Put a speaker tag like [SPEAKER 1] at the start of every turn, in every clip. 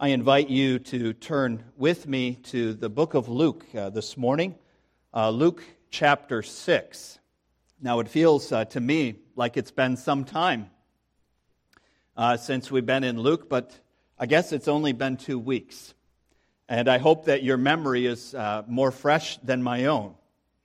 [SPEAKER 1] I invite you to turn with me to the book of Luke this morning, Luke chapter 6. Now it feels to me like it's been some time since we've been in Luke, but I guess it's only been 2 weeks. And I hope that your memory is more fresh than my own.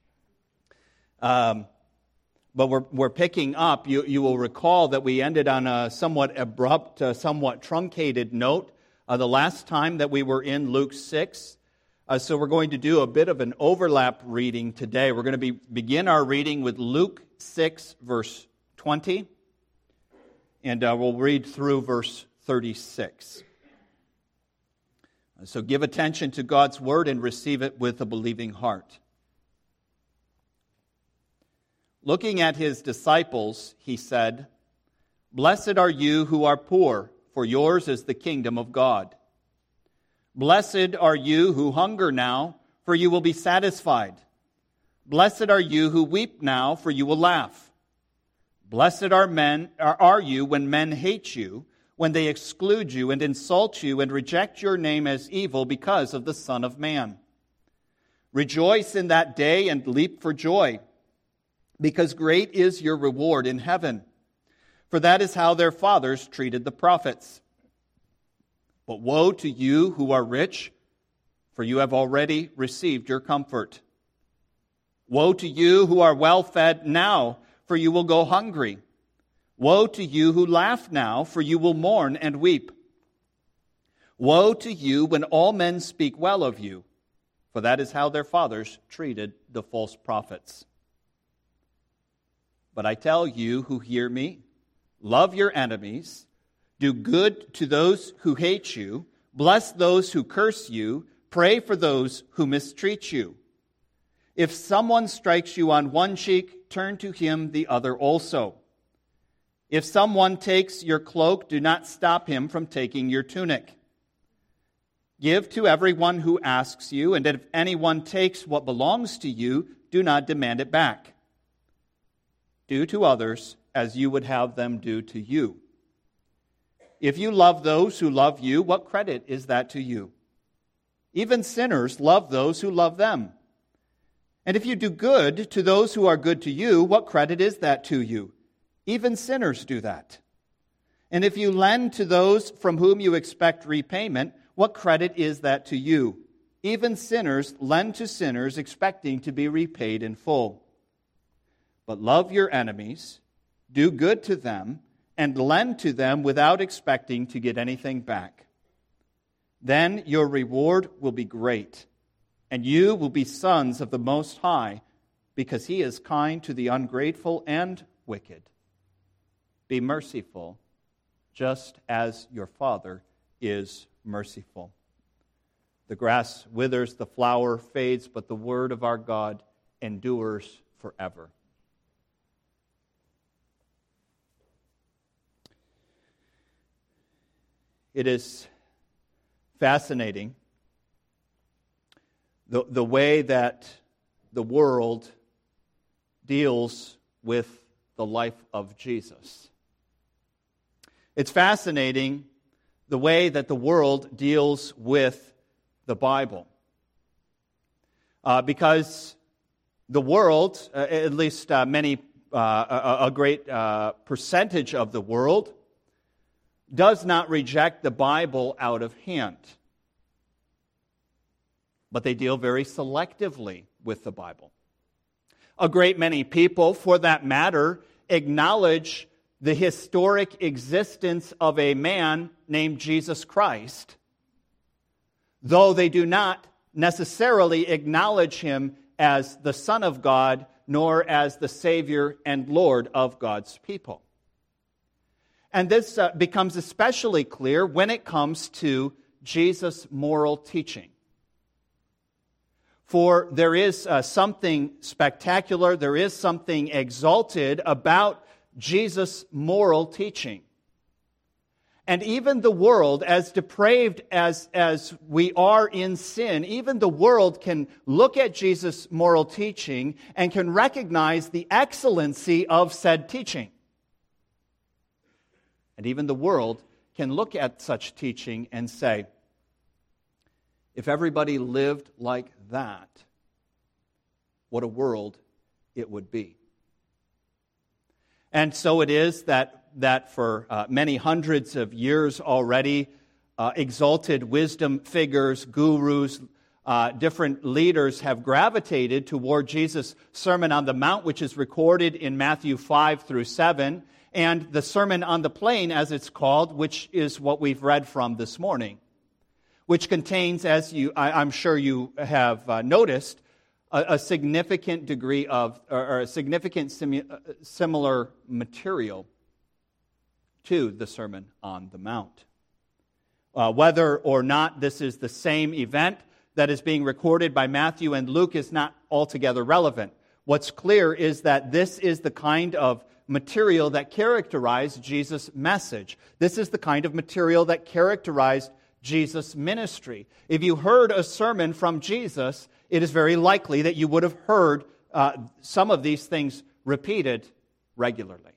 [SPEAKER 1] But we're picking up. You will recall that we ended on a somewhat abrupt, somewhat truncated note the last time that we were in Luke 6. So we're going to do a bit of an overlap reading today. We're going to begin our reading with Luke 6, verse 20. And we'll read through verse 36. So give attention to God's word and receive it with a believing heart. Looking at his disciples, he said, "Blessed are you who are poor, for yours is the kingdom of God. Blessed are you who hunger now, for you will be satisfied. Blessed are you who weep now, for you will laugh. Blessed are you when men hate you, when they exclude you and insult you and reject your name as evil because of the Son of Man. Rejoice in that day and leap for joy, because great is your reward in heaven. For that is how their fathers treated the prophets. But woe to you who are rich, for you have already received your comfort. Woe to you who are well fed now, for you will go hungry. Woe to you who laugh now, for you will mourn and weep. Woe to you when all men speak well of you, for that is how their fathers treated the false prophets. But I tell you who hear me, love your enemies, do good to those who hate you, bless those who curse you, pray for those who mistreat you. If someone strikes you on one cheek, turn to him the other also. If someone takes your cloak, do not stop him from taking your tunic. Give to everyone who asks you, and if anyone takes what belongs to you, do not demand it back. Do to others as you would have them do to you. If you love those who love you, what credit is that to you? Even sinners love those who love them. And if you do good to those who are good to you, what credit is that to you? Even sinners do that. And if you lend to those from whom you expect repayment, what credit is that to you? Even sinners lend to sinners expecting to be repaid in full. But love your enemies, do good to them, and lend to them without expecting to get anything back. Then your reward will be great, and you will be sons of the Most High, because He is kind to the ungrateful and wicked. Be merciful, just as your Father is merciful." The grass withers, the flower fades, but the word of our God endures forever. It is fascinating the way that the world deals with the life of Jesus. It's fascinating the way that the world deals with the Bible. Because the world, at least a great percentage of the world, does not reject the Bible out of hand. But they deal very selectively with the Bible. A great many people, for that matter, acknowledge the historic existence of a man named Jesus Christ, though they do not necessarily acknowledge him as the Son of God, nor as the Savior and Lord of God's people. And this becomes especially clear when it comes to Jesus' moral teaching. For there is something spectacular, there is something exalted about Jesus' moral teaching. And even the world, as depraved as we are in sin, even the world can look at Jesus' moral teaching and can recognize the excellency of said teaching. And even the world can look at such teaching and say, If everybody lived like that, what a world it would be. And so it is that for many hundreds of years already, exalted wisdom figures, gurus, different leaders have gravitated toward Jesus' Sermon on the Mount, which is recorded in Matthew 5 through 7, and the Sermon on the Plain, as it's called, which is what we've read from this morning, which contains, as I'm sure you have noticed, a significant degree of, or a significant similar material to the Sermon on the Mount. Whether or not this is the same event that is being recorded by Matthew and Luke is not altogether relevant. What's clear is that this is the kind of material that characterized Jesus' message. This is the kind of material that characterized Jesus' ministry. If you heard a sermon from Jesus, it is very likely that you would have heard some of these things repeated regularly.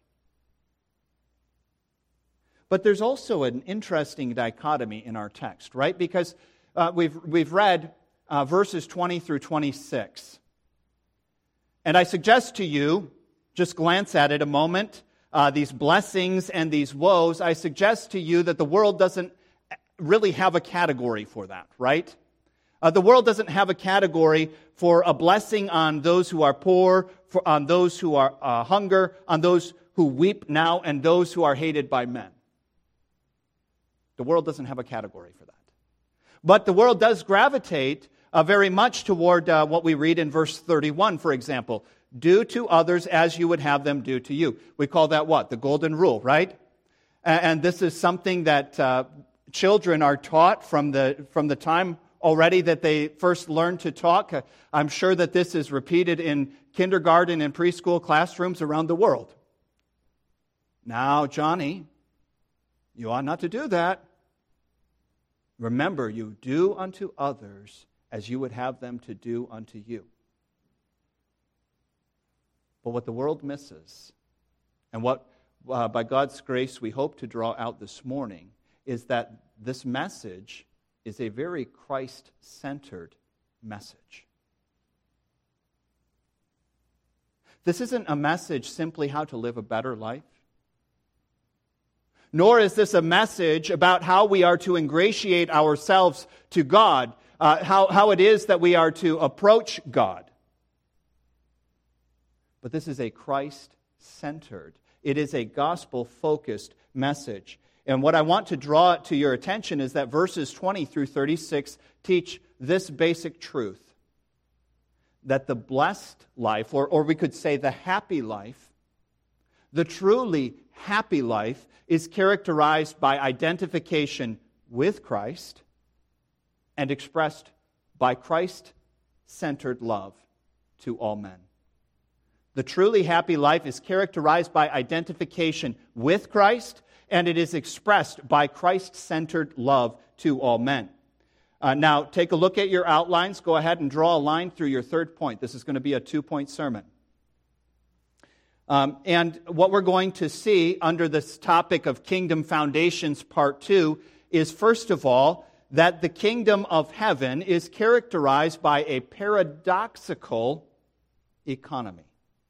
[SPEAKER 1] But there's also an interesting dichotomy in our text, right? Because we've read verses 20 through 26. And I suggest to you, just glance at it a moment, these blessings and these woes, I suggest to you that the world doesn't really have a category for that, right? The world doesn't have a category for a blessing on those who are poor, on those who are hunger, on those who weep now, and those who are hated by men. The world doesn't have a category for that. But the world does gravitate very much toward what we read in verse 31, for example. Do to others as you would have them do to you. We call that what? The golden rule, right? And this is something that children are taught from the time already that they first learn to talk. I'm sure that this is repeated in kindergarten and preschool classrooms around the world. Now, Johnny, you ought not to do that. Remember, you do unto others as you would have them to do unto you. But what the world misses, and what by God's grace we hope to draw out this morning, is that this message is a very Christ-centered message. This isn't a message simply how to live a better life. Nor is this a message about how we are to ingratiate ourselves to God, how it is that we are to approach God. But this is a Christ-centered, it is a gospel-focused message. And what I want to draw to your attention is that verses 20 through 36 teach this basic truth, that the blessed life, or we could say the happy life, the truly happy life, is characterized by identification with Christ and expressed by Christ-centered love to all men. The truly happy life is characterized by identification with Christ, and it is expressed by Christ-centered love to all men. Now, take a look at your outlines. Go ahead and draw a line through your third point. This is going to be a 2-point sermon. And what we're going to see under this topic of Kingdom Foundations Part 2 is, first of all, that the kingdom of heaven is characterized by a paradoxical economy.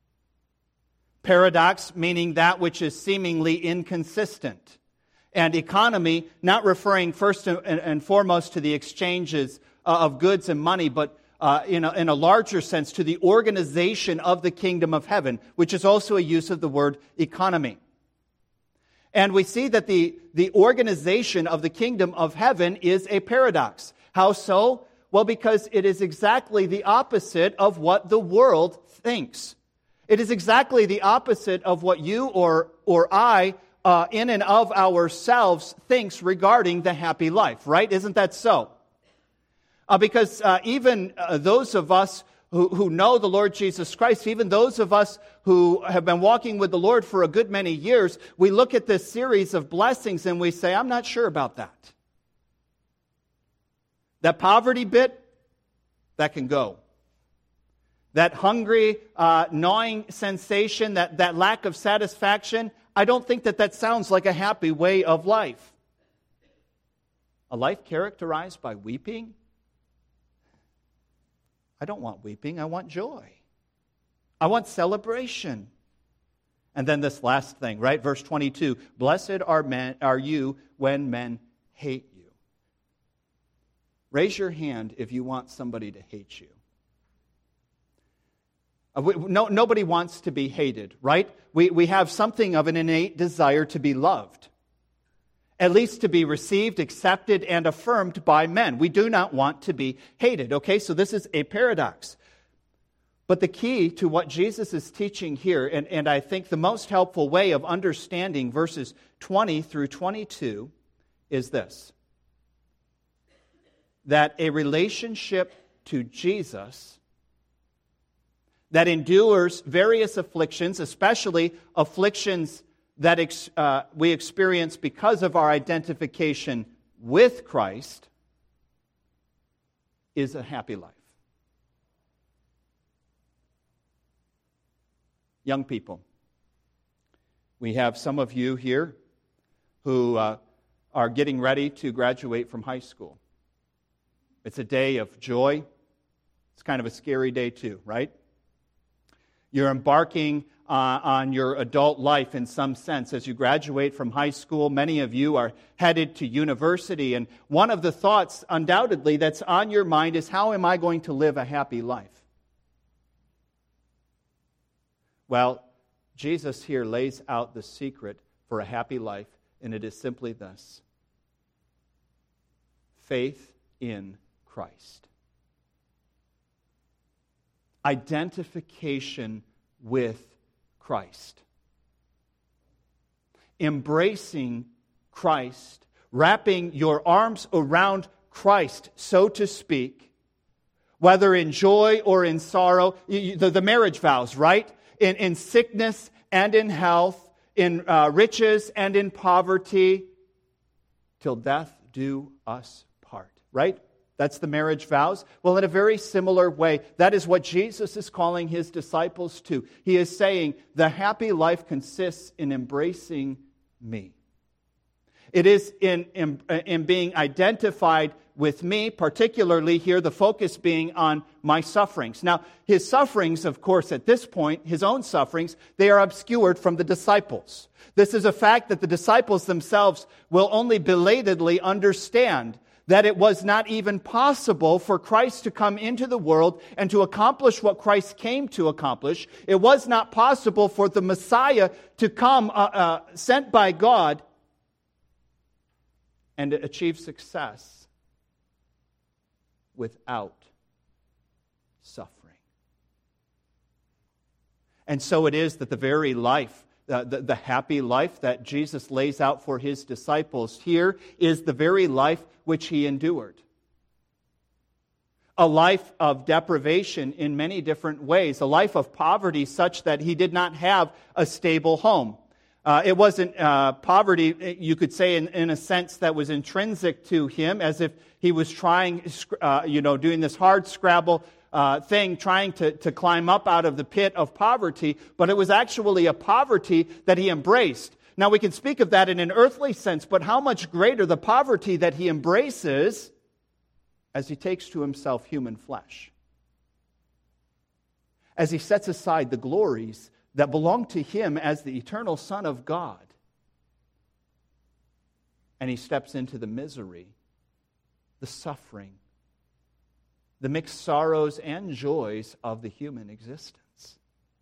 [SPEAKER 1] Paradox meaning that which is seemingly inconsistent. And economy, not referring first and foremost to the exchanges of goods and money, but in a larger sense to the organization of the kingdom of heaven, which is also a use of the word economy. And we see that the organization of the kingdom of heaven is a paradox. How so? Well, because it is exactly the opposite of what the world thinks. It is exactly the opposite of what you or I, in and of ourselves, thinks regarding the happy life, right? Isn't that so? Because even those of us who know the Lord Jesus Christ, even those of us who have been walking with the Lord for a good many years, we look at this series of blessings and we say, I'm not sure about that. That poverty bit, that can go. That hungry, gnawing sensation, that lack of satisfaction, I don't think that sounds like a happy way of life. A life characterized by weeping I don't want weeping, I want joy. I want celebration. And then this last thing, right? Verse 22, blessed are you when men hate you. Raise your hand if you want somebody to hate you. Nobody wants to be hated, right? We have something of an innate desire to be loved. At least to be received, accepted, and affirmed by men. We do not want to be hated, okay? So this is a paradox. But the key to what Jesus is teaching here, and I think the most helpful way of understanding verses 20 through 22 is this. That a relationship to Jesus that endures various afflictions, especially afflictions that we experience because of our identification with Christ, is a happy life. Young people, we have some of you here who are getting ready to graduate from high school. It's a day of joy. It's kind of a scary day too, right? You're embarking on your adult life in some sense. As you graduate from high school, many of you are headed to university, and one of the thoughts, undoubtedly, that's on your mind is, how am I going to live a happy life? Well, Jesus here lays out the secret for a happy life, and it is simply this: faith in Christ. Identification with Christ. Embracing Christ, wrapping your arms around Christ, so to speak, whether in joy or in sorrow, the marriage vows, right? In sickness and in health, in riches and in poverty, till death do us part, right? That's the marriage vows. Well, in a very similar way, that is what Jesus is calling his disciples to. He is saying, the happy life consists in embracing me. It is in being identified with me, particularly here, the focus being on my sufferings. Now, his sufferings, of course, at this point, his own sufferings, they are obscured from the disciples. This is a fact that the disciples themselves will only belatedly understand, that it was not even possible for Christ to come into the world and to accomplish what Christ came to accomplish. It was not possible for the Messiah to come sent by God and to achieve success without suffering. And so it is that the very life, the happy life that Jesus lays out for his disciples here, is the very life which he endured. A life of deprivation in many different ways. A life of poverty such that he did not have a stable home. It wasn't poverty, you could say, in a sense that was intrinsic to him, as if he was trying, doing this hard scrabble thing, trying to climb up out of the pit of poverty, but it was actually a poverty that he embraced. Now, we can speak of that in an earthly sense, but how much greater the poverty that he embraces as he takes to himself human flesh. As he sets aside the glories that belong to him as the eternal Son of God, and he steps into the misery, the suffering, the mixed sorrows and joys of the human existence.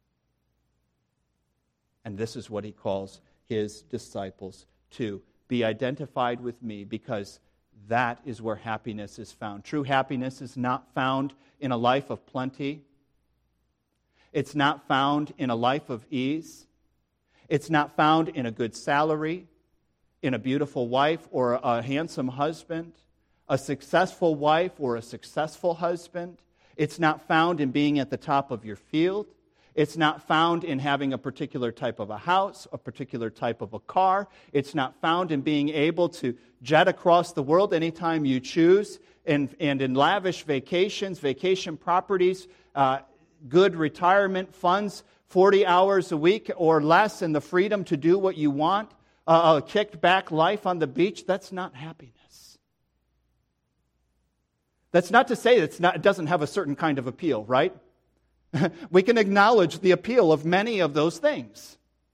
[SPEAKER 1] And this is what he calls his disciples to be identified with me, because that is where happiness is found. True happiness is not found in a life of plenty. It's not found in a life of ease. It's not found in a good salary, in a beautiful wife or a handsome husband, a successful wife or a successful husband. It's not found in being at the top of your field. It's not found in having a particular type of a house, a particular type of a car. It's not found in being able to jet across the world anytime you choose, and in lavish vacations, vacation properties, good retirement funds, 40 hours a week or less, and the freedom to do what you want, a kicked back life on the beach. That's not happiness. That's not to say it doesn't have a certain kind of appeal, right? We can acknowledge the appeal of many of those things.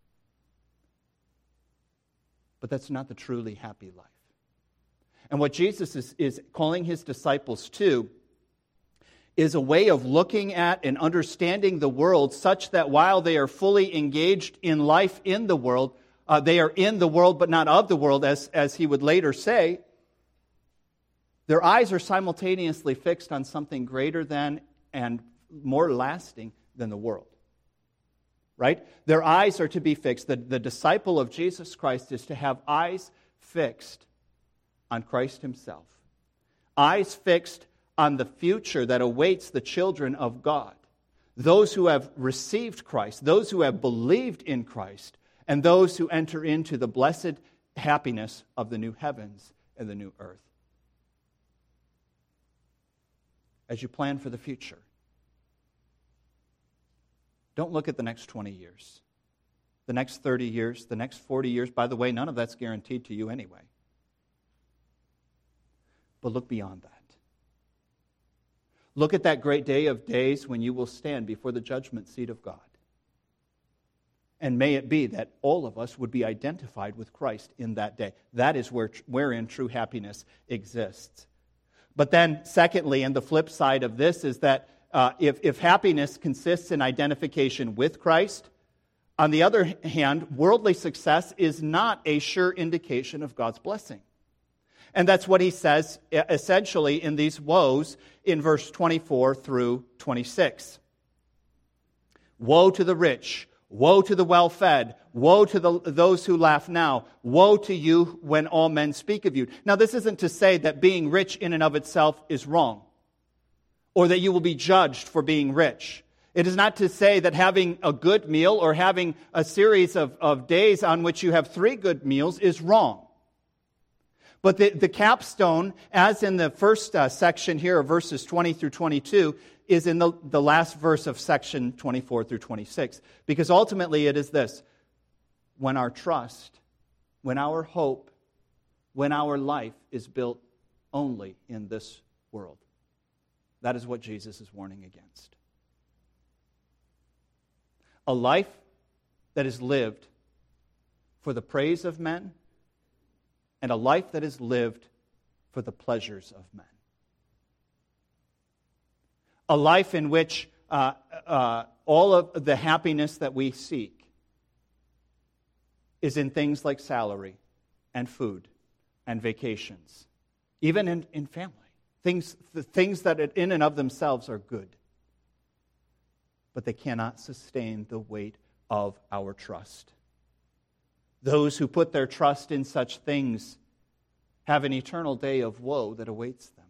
[SPEAKER 1] But that's not the truly happy life. And what Jesus is calling his disciples to is a way of looking at and understanding the world such that while they are fully engaged in life in the world, they are in the world but not of the world, as he would later say, their eyes are simultaneously fixed on something greater than and more lasting than the world. Right? Their eyes are to be fixed. The disciple of Jesus Christ is to have eyes fixed on Christ himself. Eyes fixed on the future that awaits the children of God. Those who have received Christ, those who have believed in Christ, and those who enter into the blessed happiness of the new heavens and the new earth. As you plan for the future, don't look at the next 20 years, the next 30 years, the next 40 years. By the way, none of that's guaranteed to you anyway. But look beyond that. Look at that great day of days when you will stand before the judgment seat of God. And may it be that all of us would be identified with Christ in that day. That is wherein true happiness exists. But then, secondly, and the flip side of this is that if happiness consists in identification with Christ, on the other hand, worldly success is not a sure indication of God's blessing. And that's what he says essentially in these woes in verse 24 through 26. Woe to the rich, woe to the well-fed, woe to those who laugh now, woe to you when all men speak of you. Now, this isn't to say that being rich in and of itself is wrong, or that you will be judged for being rich. It is not to say that having a good meal or having a series of days on which you have 3 good meals is wrong. But the capstone, as in the first section here of verses 20 through 22, is in the last verse of section 24 through 26. Because ultimately it is this: when our trust, when our hope, when our life is built only in this world. That is what Jesus is warning against. A life that is lived for the praise of men, and a life that is lived for the pleasures of men. A life in which all of the happiness that we seek is in things like salary and food and vacations, even in family. The things that in and of themselves are good, but they cannot sustain the weight of our trust. Those who put their trust in such things have an eternal day of woe that awaits them.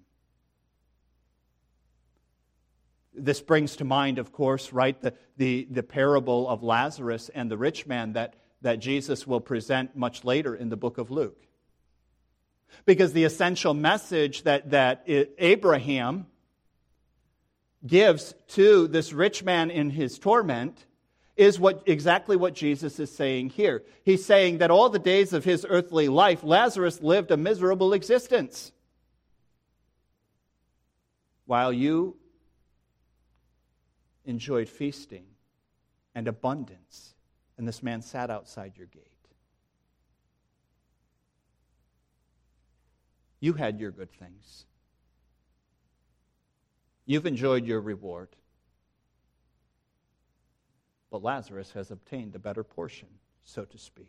[SPEAKER 1] This brings to mind, of course, right, the parable of Lazarus and the rich man that Jesus will present much later in the book of Luke. Because the essential message that Abraham gives to this rich man in his torment is exactly what Jesus is saying here. He's saying that all the days of his earthly life, Lazarus lived a miserable existence, while you enjoyed feasting and abundance, and this man sat outside your gate. You had your good things. You've enjoyed your reward. But Lazarus has obtained a better portion, so to speak.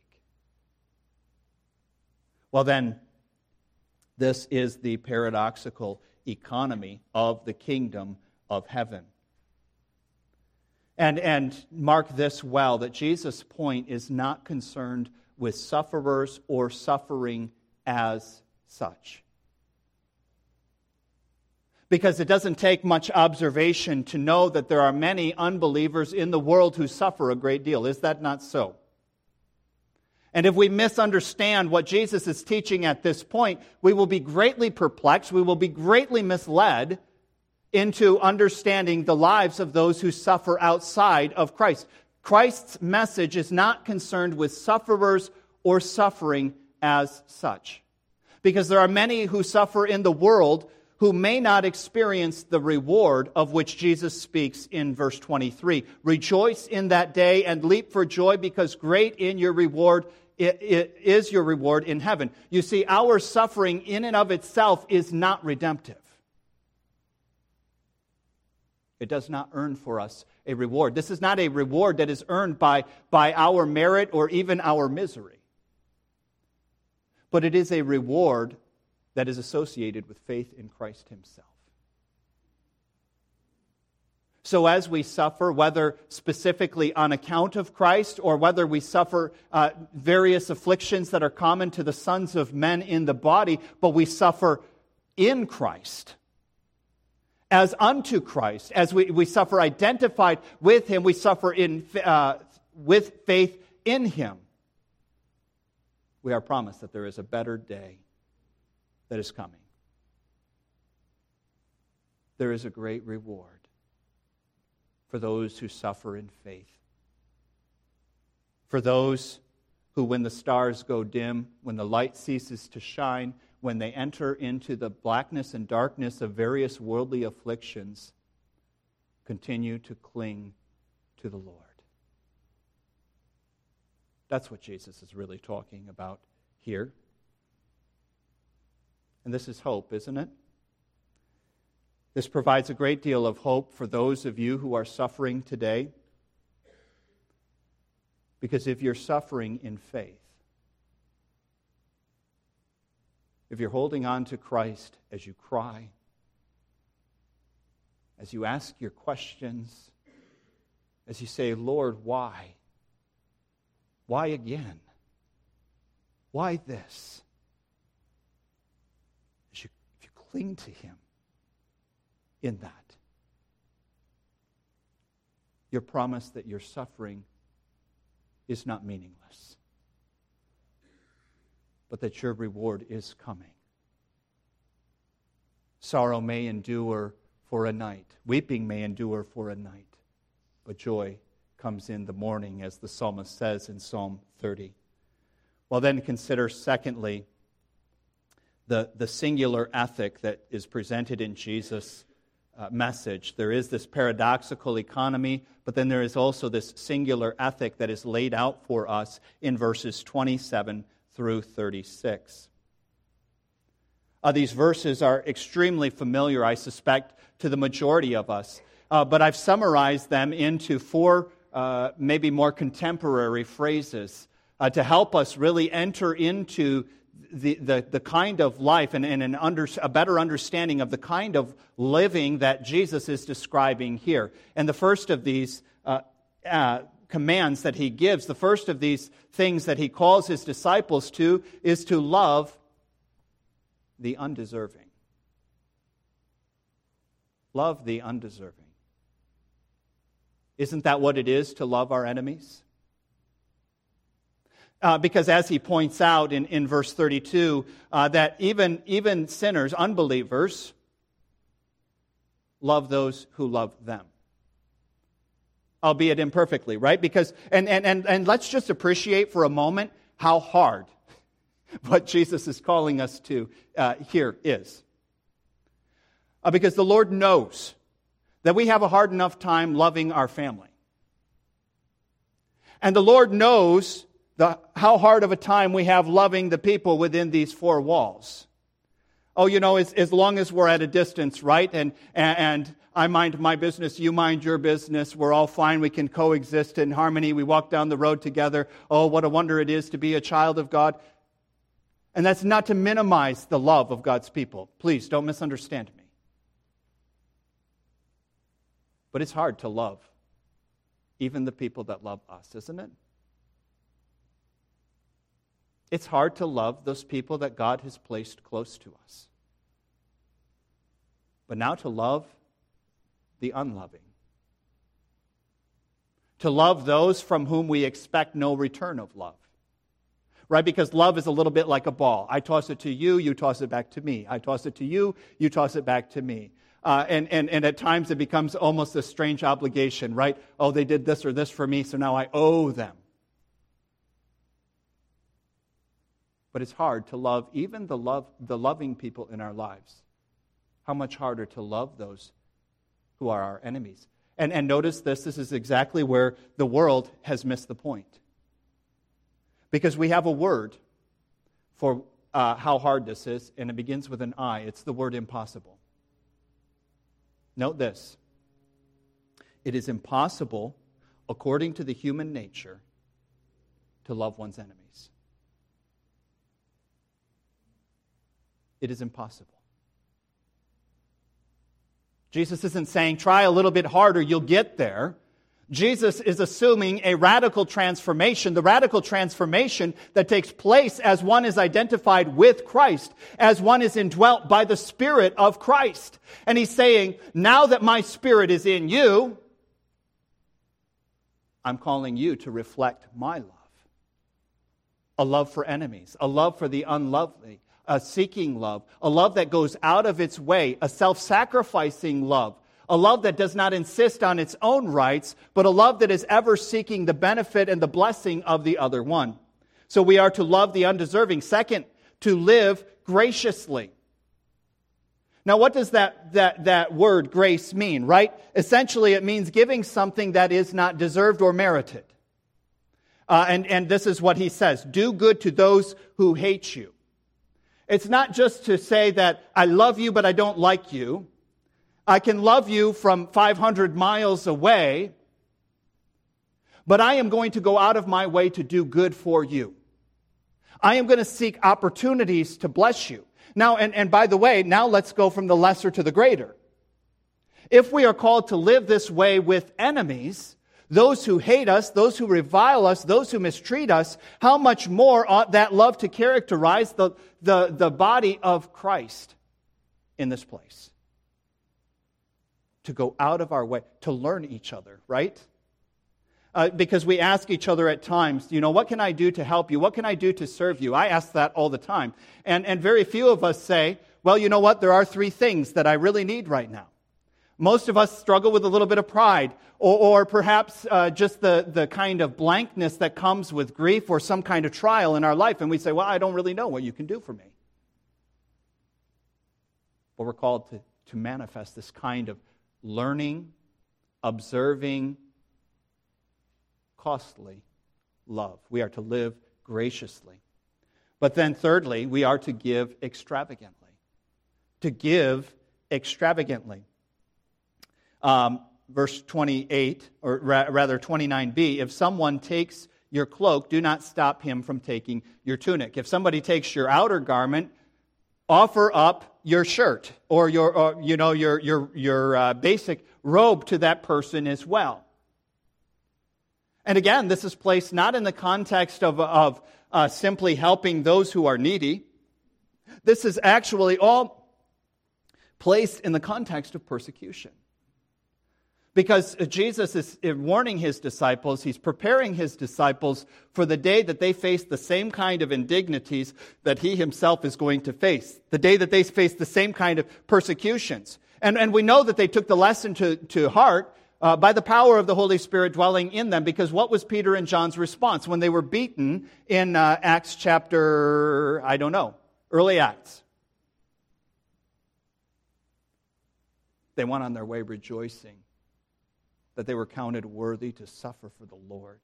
[SPEAKER 1] Well then, this is the paradoxical economy of the kingdom of heaven. And mark this well, that Jesus' point is not concerned with sufferers or suffering as such. Because it doesn't take much observation to know that there are many unbelievers in the world who suffer a great deal. Is that not so? And if we misunderstand what Jesus is teaching at this point, we will be greatly perplexed, we will be greatly misled into understanding the lives of those who suffer outside of Christ. Christ's message is not concerned with sufferers or suffering as such. Because there are many who suffer in the world who may not experience the reward of which Jesus speaks in verse 23. Rejoice in that day and leap for joy, because great in your reward it is your reward in heaven. You see, our suffering in and of itself is not redemptive. It does not earn for us a reward. This is not a reward that is earned by our merit or even our misery. But it is a reward that is associated with faith in Christ himself. So as we suffer, whether specifically on account of Christ or whether we suffer various afflictions that are common to the sons of men in the body, but we suffer in Christ, as unto Christ, as we suffer identified with him, we suffer with faith in him. We are promised that there is a better day that is coming. There is a great reward for those who suffer in faith. For those who, when the stars go dim, when the light ceases to shine, when they enter into the blackness and darkness of various worldly afflictions, continue to cling to the Lord. That's what Jesus is really talking about here. And this is hope, isn't it? This provides a great deal of hope for those of you who are suffering today. Because if you're suffering in faith, if you're holding on to Christ as you cry, as you ask your questions, as you say, Lord, why? Why again? Why this? If you cling to him in that, you're promised that your suffering is not meaningless, but that your reward is coming. Sorrow may endure for a night. Weeping may endure for a night. But joy comes in the morning, as the psalmist says in Psalm 30. Well, then consider, secondly, the singular ethic that is presented in Jesus' message. There is this paradoxical economy, but then there is also this singular ethic that is laid out for us in verses 27 through 36. These verses are extremely familiar, I suspect, to the majority of us, but I've summarized them into four maybe more contemporary phrases to help us really enter into the kind of life and a better understanding of the kind of living that Jesus is describing here. And the first of these commands that he gives, the first of these things that he calls his disciples to, is to love the undeserving. Love the undeserving. Isn't that what it is to love our enemies? Because as he points out in verse 32, that even sinners, unbelievers, love those who love them. Albeit imperfectly, right? Because and let's just appreciate for a moment how hard what Jesus is calling us to here is. Because the Lord knows that we have a hard enough time loving our family. And the Lord knows how hard of a time we have loving the people within these four walls. Oh, as long as we're at a distance, right? And I mind my business, you mind your business. We're all fine. We can coexist in harmony. We walk down the road together. Oh, what a wonder it is to be a child of God. And that's not to minimize the love of God's people. Please, don't misunderstand me. But it's hard to love even the people that love us, isn't it? It's hard to love those people that God has placed close to us. But now to love the unloving. To love those from whom we expect no return of love. Right? Because love is a little bit like a ball. I toss it to you, you toss it back to me. I toss it to you, you toss it back to me. And at times it becomes almost a strange obligation, right? Oh, they did this or this for me, so now I owe them. But it's hard to love even the loving people in our lives. how much harder to love those who are our enemies. And notice this is exactly where the world has missed the point. Because we have a word for how hard this is, and it begins with an I. It's the word impossible. Note this. It is impossible, according to the human nature, to love one's enemies. It is impossible. Jesus isn't saying, try a little bit harder, you'll get there. Jesus is assuming a radical transformation, the radical transformation that takes place as one is identified with Christ, as one is indwelt by the Spirit of Christ. And he's saying, now that my Spirit is in you, I'm calling you to reflect my love. A love for enemies, a love for the unlovely, a seeking love, a love that goes out of its way, a self-sacrificing love, a love that does not insist on its own rights, but a love that is ever seeking the benefit and the blessing of the other one. So we are to love the undeserving. Second, to live graciously. Now, what does that word grace mean, right? Essentially, it means giving something that is not deserved or merited. And this is what he says. Do good to those who hate you. It's not just to say that I love you, but I don't like you. I can love you from 500 miles away, but I am going to go out of my way to do good for you. I am going to seek opportunities to bless you. Now, and by the way, now let's go from the lesser to the greater. If we are called to live this way with enemies, those who hate us, those who revile us, those who mistreat us, how much more ought that love to characterize the body of Christ in this place? To go out of our way, to learn each other, right? Because we ask each other at times, what can I do to help you? What can I do to serve you? I ask that all the time. And very few of us say, well, you know what? There are 3 things that I really need right now. Most of us struggle with a little bit of pride, or perhaps just the kind of blankness that comes with grief or some kind of trial in our life. And we say, well, I don't really know what you can do for me. But we're called to manifest this kind of learning, observing, costly love. We are to live graciously. But then thirdly, we are to give extravagantly. To give extravagantly. Verse 28, or rather 29b, if someone takes your cloak, do not stop him from taking your tunic. If somebody takes your outer garment, offer up your shirt or your basic robe to that person as well. And again, this is placed not in the context of simply helping those who are needy. This is actually all placed in the context of persecution. Because Jesus is warning his disciples, he's preparing his disciples for the day that they face the same kind of indignities that he himself is going to face. The day that they face the same kind of persecutions. And we know that they took the lesson to heart by the power of the Holy Spirit dwelling in them. Because what was Peter and John's response when they were beaten in Acts chapter, early Acts? They went on their way rejoicing that they were counted worthy to suffer for the Lord.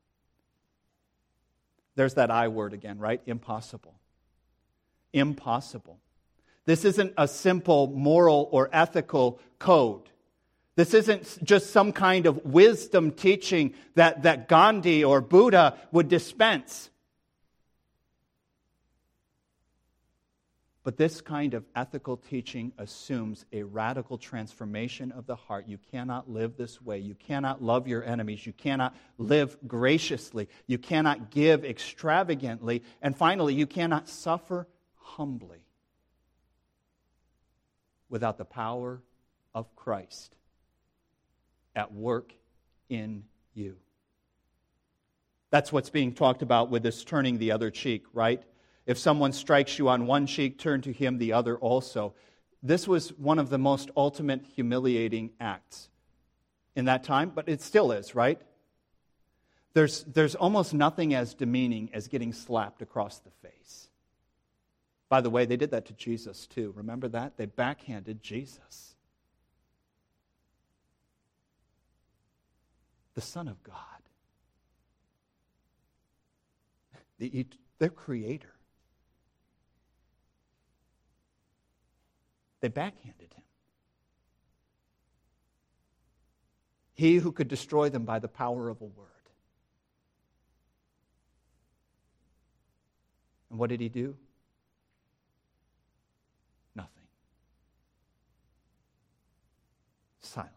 [SPEAKER 1] There's that I word again, right? Impossible. Impossible. This isn't a simple moral or ethical code. This isn't just some kind of wisdom teaching that Gandhi or Buddha would dispense. But this kind of ethical teaching assumes a radical transformation of the heart. You cannot live this way. You cannot love your enemies. You cannot live graciously. You cannot give extravagantly. And finally, you cannot suffer humbly without the power of Christ at work in you. That's what's being talked about with this turning the other cheek, right? If someone strikes you on one cheek, turn to him the other also. This was one of the most ultimate humiliating acts in that time, but it still is, right? There's almost nothing as demeaning as getting slapped across the face. By the way, they did that to Jesus too. Remember that? They backhanded Jesus, the Son of God, their Creator. They backhanded him. He who could destroy them by the power of a word. And what did he do? Nothing. Silence.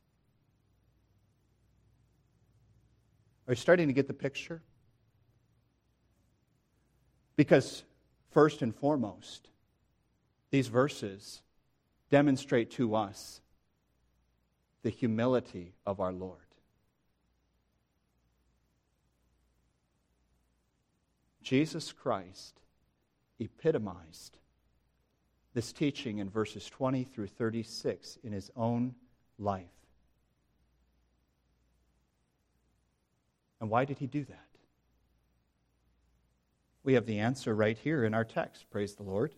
[SPEAKER 1] Are you starting to get the picture? Because first and foremost, these verses demonstrate to us the humility of our Lord. Jesus Christ epitomized this teaching in verses 20 through 36 in his own life. And why did he do that? We have the answer right here in our text. Praise the Lord.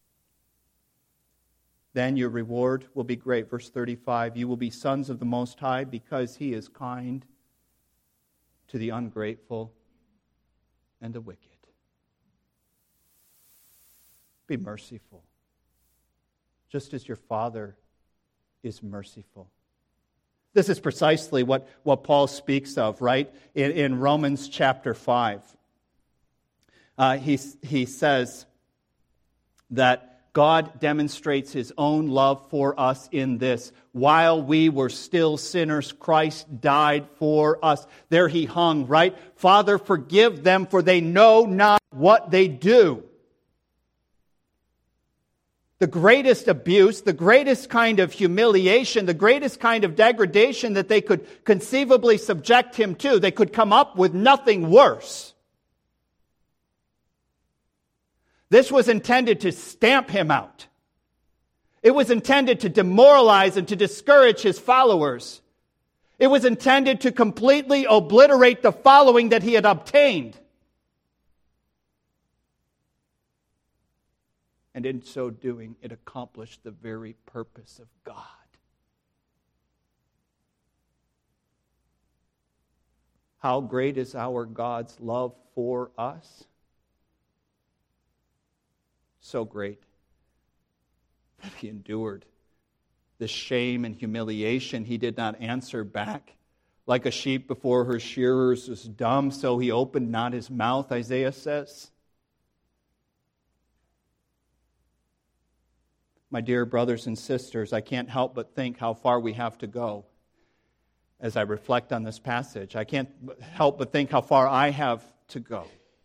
[SPEAKER 1] Then your reward will be great. Verse 35, you will be sons of the Most High because he is kind to the ungrateful and the wicked. Be merciful, just as your Father is merciful. This is precisely what Paul speaks of, right? In Romans chapter 5. He says that God demonstrates his own love for us in this. While we were still sinners, Christ died for us. There he hung, right? Father, forgive them, for they know not what they do. The greatest abuse, the greatest kind of humiliation, the greatest kind of degradation that they could conceivably subject him to, they could come up with nothing worse. This was intended to stamp him out. It was intended to demoralize and to discourage his followers. It was intended to completely obliterate the following that he had obtained. And in so doing, it accomplished the very purpose of God. How great is our God's love for us? So great that he endured the shame and humiliation. He did not answer back. Like a sheep before her shearers was dumb, so he opened not his mouth, Isaiah says. My dear brothers and sisters, I can't help but think how far we have to go as I reflect on this passage. I can't help but think how far I have to go.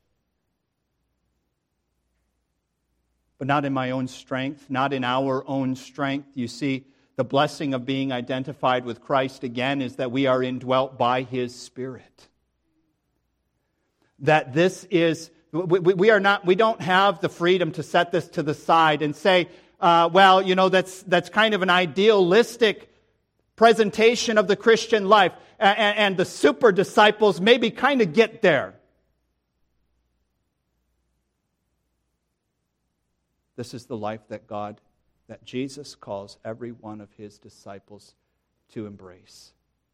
[SPEAKER 1] But not in my own strength, not in our own strength. You see, the blessing of being identified with Christ again is that we are indwelt by his Spirit. That this is, we don't have the freedom to set this to the side and say, well, you know, that's kind of an idealistic presentation of the Christian life. And the super disciples maybe kind of get there. This is the life that Jesus calls every one of his disciples to embrace.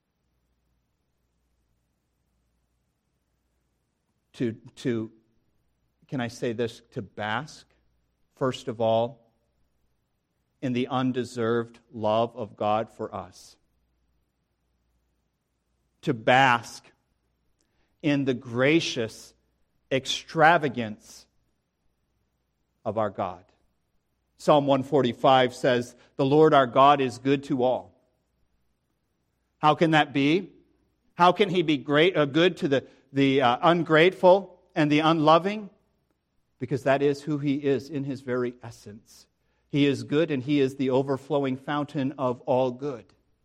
[SPEAKER 1] To can I say this? To bask, first of all, in the undeserved love of God for us. To bask in the gracious extravagance of our God. Psalm 145 says, the Lord our God is good to all. How can that be? How can he be good to the ungrateful and the unloving? Because that is who he is in his very essence. He is good and he is the overflowing fountain of all good.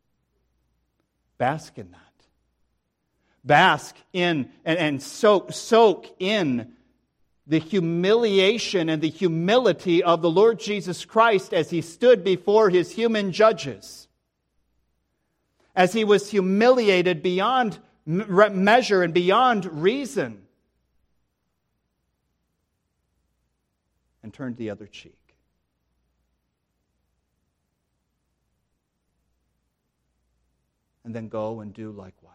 [SPEAKER 1] Bask in that. Bask in and soak in the humiliation and the humility of the Lord Jesus Christ as he stood before his human judges. As he was humiliated beyond measure and beyond reason. and turn the other cheek. And then go and do likewise.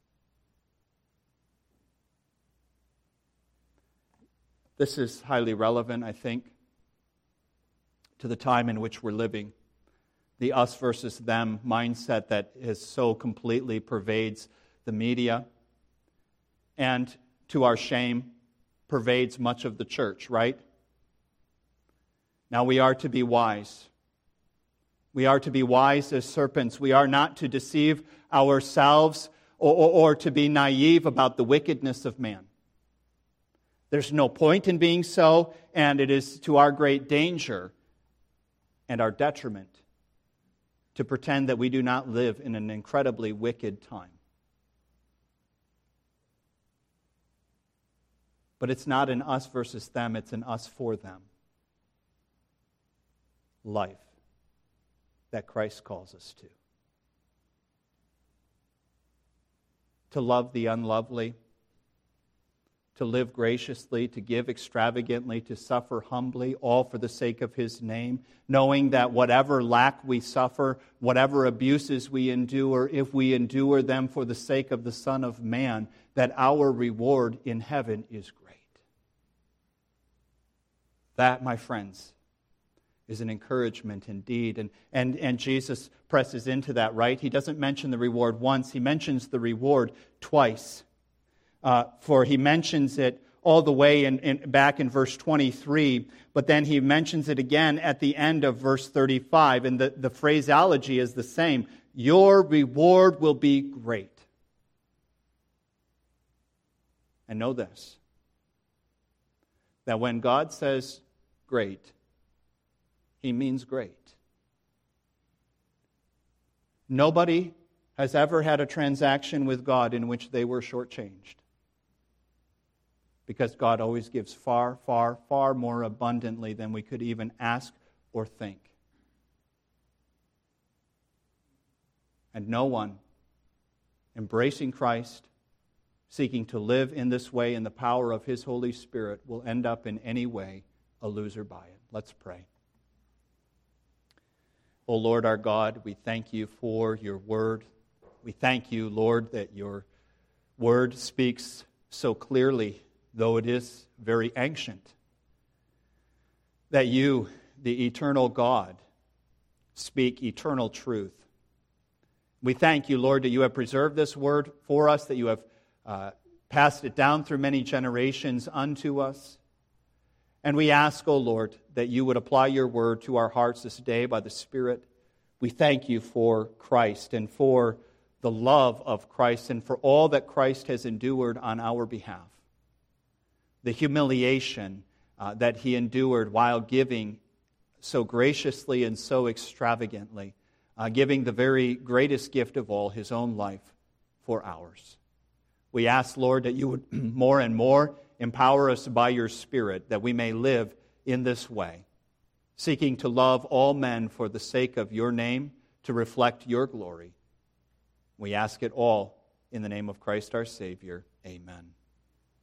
[SPEAKER 1] This is highly relevant, I think, to the time in which we're living. The us versus them mindset that is so completely pervades the media and, to our shame, pervades much of the church, right? Now we are to be wise. We are to be wise as serpents. We are not to deceive ourselves or to be naive about the wickedness of man. There's no point in being so, and it is to our great danger and our detriment to pretend that we do not live in an incredibly wicked time. But it's not an us versus them, it's an us for them life that Christ calls us to. To love the unlovely, to live graciously, to give extravagantly, to suffer humbly, all for the sake of His name, knowing that whatever lack we suffer, whatever abuses we endure, if we endure them for the sake of the Son of Man, that our reward in heaven is great. That, my friends, is an encouragement indeed. And Jesus presses into that, right? He doesn't mention the reward once. He mentions the reward twice. For he mentions it all the way back in verse 23, but then he mentions it again at the end of verse 35, and the phraseology is the same. Your reward will be great. And know this, that when God says great, He means great. Nobody has ever had a transaction with God in which they were shortchanged. Because God always gives far, far, far more abundantly than we could even ask or think. And no one embracing Christ, seeking to live in this way in the power of His Holy Spirit, will end up in any way a loser by it. Let's pray. O Lord our God, we thank You for Your word. We thank You, Lord, that Your word speaks so clearly, though it is very ancient, that You, the eternal God, speak eternal truth. We thank You, Lord, that You have preserved this word for us, that You have passed it down through many generations unto us. And we ask, O Lord, that You would apply Your word to our hearts this day by the Spirit. We thank You for Christ and for the love of Christ and for all that Christ has endured on our behalf. The humiliation that He endured while giving so graciously and so extravagantly, giving the very greatest gift of all, His own life, for ours. We ask, Lord, that You would more and more empower us by Your Spirit, that we may live in this way, seeking to love all men for the sake of Your name, to reflect Your glory. We ask it all in the name of Christ our Savior. Amen.